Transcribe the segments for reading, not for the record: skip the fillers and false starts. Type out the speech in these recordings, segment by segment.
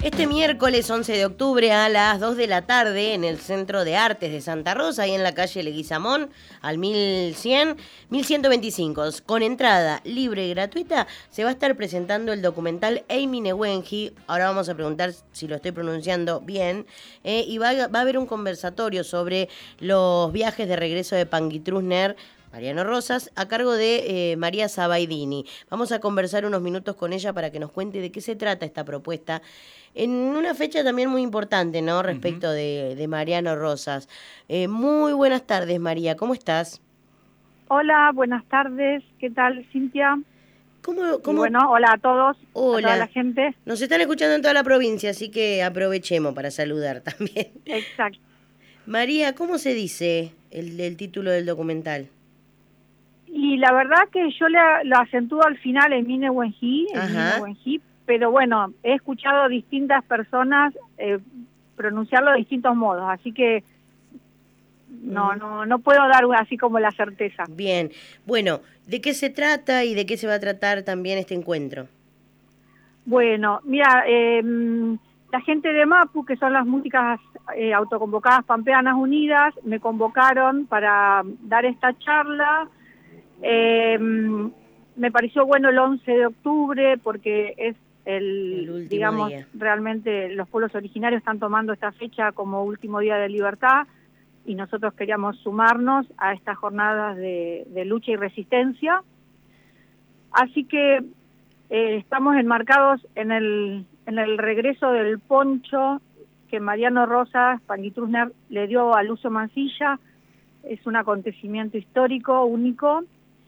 Este miércoles 11 de octubre a las 2 de la tarde en el Centro de Artes de Santa Rosa, ahí en la calle Leguizamón, al 1125, con entrada libre y gratuita, se va a estar presentando el documental Amy Newenghi. Ahora vamos a preguntar si lo estoy pronunciando bien, y va a haber un conversatorio sobre los viajes de regreso de Panguitrusner Mariano Rosas, a cargo de María Sabaidini. Vamos a conversar unos minutos con ella para que nos cuente de qué se trata esta propuesta, en una fecha también muy importante, ¿no? Respecto de Mariano Rosas. Muy buenas tardes, María, ¿cómo estás? Hola, buenas tardes, ¿qué tal, Cintia? ¿Cómo? Y bueno, hola a todos, Hola. a toda la gente. Nos están escuchando en toda la provincia, así que aprovechemos para saludar también. Exacto. María, ¿cómo se dice el título del documental? Y la verdad que yo lo acentúo al final en Amy Newenghi, pero bueno, he escuchado a distintas personas pronunciarlo de distintos modos, así que no puedo dar así como la certeza. Bien, bueno, ¿de qué se trata y de qué se va a tratar también este encuentro? Bueno, mira, la gente de MAPU, que son las músicas autoconvocadas Pampeanas Unidas, me convocaron para dar esta charla. Me pareció bueno el 11 de octubre porque es el digamos, día. Realmente los pueblos originarios están tomando esta fecha como último día de libertad y nosotros queríamos sumarnos a estas jornadas de lucha y resistencia. Así que estamos enmarcados en el regreso del poncho que Mariano Rosas, Panguitrusner, le dio a Lucio Mansilla. Es un acontecimiento histórico, único,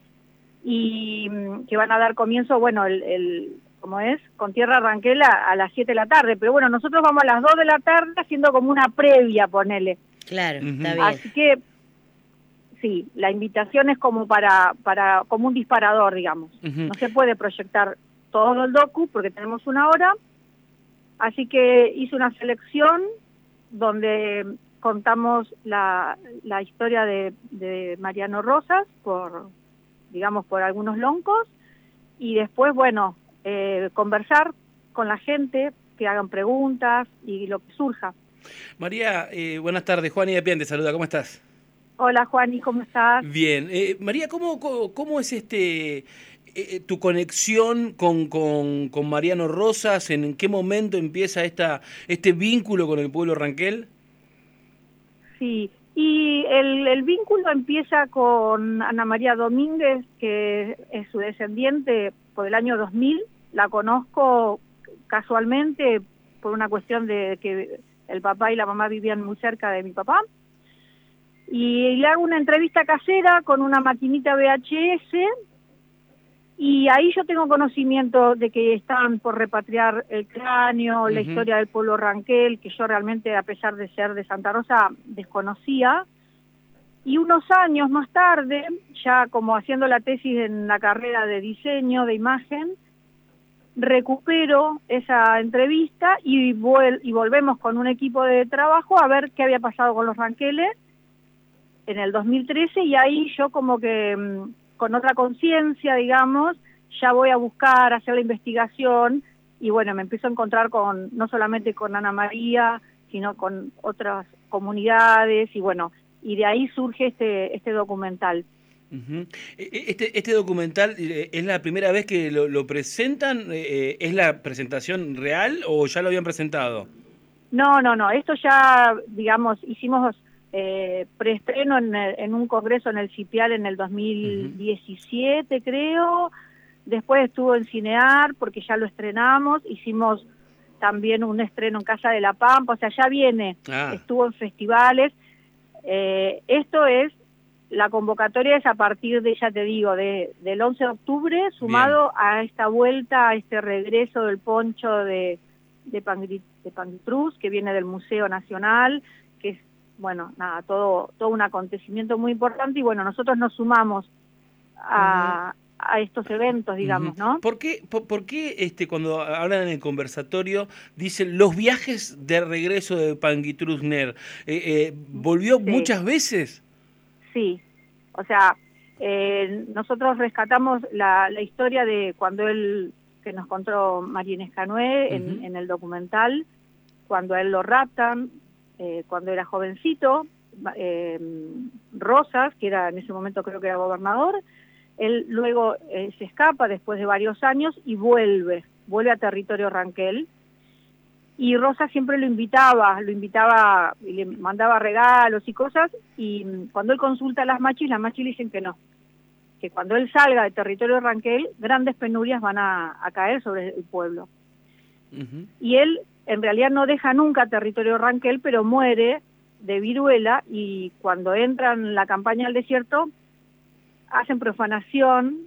y que van a dar comienzo, bueno, como es, con Tierra Ranquel a las 7 de la tarde, pero bueno, nosotros vamos a las 2 de la tarde haciendo como una previa, ponele. Claro, está bien. Así que, sí, la invitación es como como un disparador, digamos. No se puede proyectar todo el docu porque tenemos una hora, así que hice una selección donde contamos la historia de Mariano Rosas por algunos loncos, y después, bueno, conversar con la gente, que hagan preguntas y lo que surja. María, buenas tardes. Juan y de Pian te saluda, ¿cómo estás? Hola, Juani, ¿cómo estás? Bien. María, ¿cómo es tu conexión con Mariano Rosas? ¿En qué momento empieza este vínculo con el pueblo Ranquel? Sí, y el vínculo empieza con Ana María Domínguez, que es su descendiente por el año 2000. La conozco casualmente por una cuestión de que el papá y la mamá vivían muy cerca de mi papá. Y le hago una entrevista casera con una maquinita VHS, y ahí yo tengo conocimiento de que estaban por repatriar el cráneo, la historia del pueblo Ranquel, que yo realmente, a pesar de ser de Santa Rosa, desconocía. Y unos años más tarde, ya como haciendo la tesis en la carrera de diseño de imagen, recupero esa entrevista y volvemos con un equipo de trabajo a ver qué había pasado con los Ranqueles en el 2013, y ahí yo como que con otra conciencia, digamos, ya voy a buscar, hacer la investigación, y bueno, me empiezo a encontrar no solamente con Ana María, sino con otras comunidades, y bueno, y de ahí surge este documental. Este documental, ¿es la primera vez que lo presentan? ¿Es la presentación real o ya lo habían presentado? No, esto ya, digamos, hicimos preestreno en un congreso en el CIPIAL en el 2017, creo. Después estuvo en Cinear porque ya lo estrenamos. Hicimos también un estreno en Casa de la Pampa, o sea, ya viene. Estuvo en festivales. Esto es, la convocatoria es a partir de, ya te digo, del 11 de octubre, sumado Bien. A esta vuelta, a este regreso del poncho de Panguitrus, que viene del Museo Nacional, que es, bueno, nada, todo un acontecimiento muy importante, y bueno, nosotros nos sumamos a estos eventos, digamos, ¿no? ¿Por qué cuando hablan en el conversatorio dicen los viajes de regreso de Panguitrusner? ¿Volvió muchas veces? Sí, o sea, nosotros rescatamos la historia de cuando él que nos contó María Inés Canué en el documental, cuando a él lo raptan, cuando era jovencito, Rosas, que era en ese momento creo que era gobernador, él luego se escapa después de varios años y vuelve a territorio Ranquel, y Rosas siempre lo invitaba y le mandaba regalos y cosas, y cuando él consulta a las machis le dicen que no, que cuando él salga de territorio Ranquel, grandes penurias van a caer sobre el pueblo. Y él en realidad no deja nunca territorio Ranquel, pero muere de viruela, y cuando entran la campaña al desierto, hacen profanación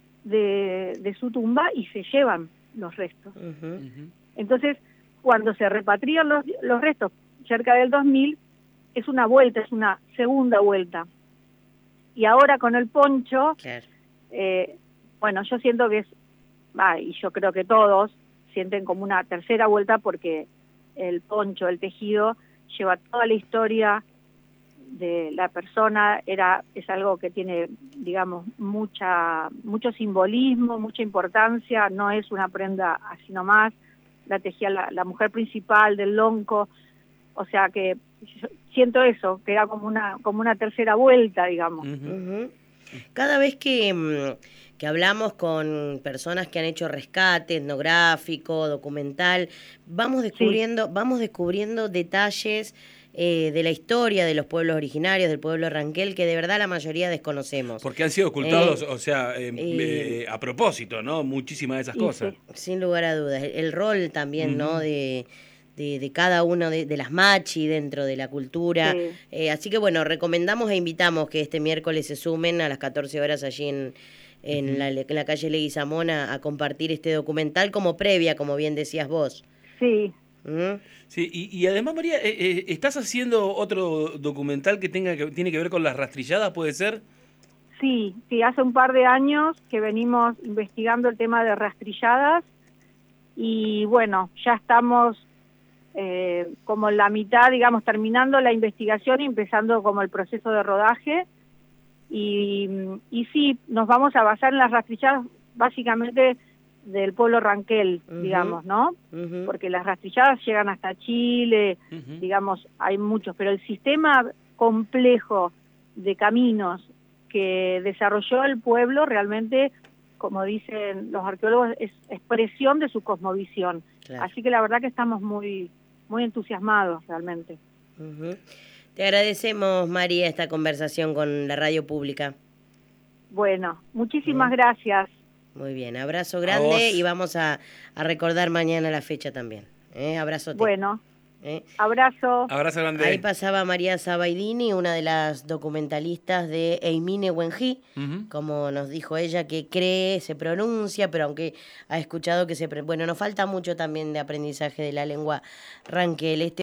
de su tumba y se llevan los restos. Entonces, cuando se repatrian los restos cerca del 2000, es una vuelta, es una segunda vuelta. Y ahora con el poncho, Claro. Bueno, yo siento que y yo creo que todos sienten como una tercera vuelta, porque el poncho, el tejido, lleva toda la historia de la persona, es algo que tiene, digamos, mucho simbolismo, mucha importancia, no es una prenda así nomás, la tejía la mujer principal del lonco, o sea que yo siento eso, que era como una tercera vuelta, digamos. Cada vez que hablamos con personas que han hecho rescate etnográfico, documental, vamos descubriendo detalles de la historia de los pueblos originarios, del pueblo Ranquel, que de verdad la mayoría desconocemos. Porque han sido ocultados, o sea, a propósito, ¿no? Muchísimas de esas cosas. Sin lugar a dudas. El rol también, ¿no? De cada uno de las machi dentro de la cultura. Así que bueno, recomendamos e invitamos que este miércoles se sumen a las 14 horas allí en la calle Leguizamón a compartir este documental como previa, como bien decías vos. Sí. Sí, y además, María, ¿estás haciendo otro documental que tiene que ver con las rastrilladas, puede ser? Sí, hace un par de años que venimos investigando el tema de rastrilladas, y bueno, ya estamos como en la mitad, digamos, terminando la investigación y empezando como el proceso de rodaje, y sí, nos vamos a basar en las rastrilladas básicamente del pueblo Ranquel, digamos, ¿no? Porque las rastrilladas llegan hasta Chile, digamos, hay muchos, pero el sistema complejo de caminos que desarrolló el pueblo realmente, como dicen los arqueólogos, es expresión de su cosmovisión. Claro. Así que la verdad que estamos muy entusiasmados realmente. Te agradecemos, María, esta conversación con la radio pública. Bueno, muchísimas gracias. Muy bien, abrazo grande, y vamos a recordar mañana la fecha también. Abrazote. Bueno, abrazo. Abrazo grande. Ahí pasaba María Sabaidini, una de las documentalistas de Eymine Wenjí, como nos dijo ella, que cree, se pronuncia, pero aunque ha escuchado que bueno, nos falta mucho también de aprendizaje de la lengua Ranquel.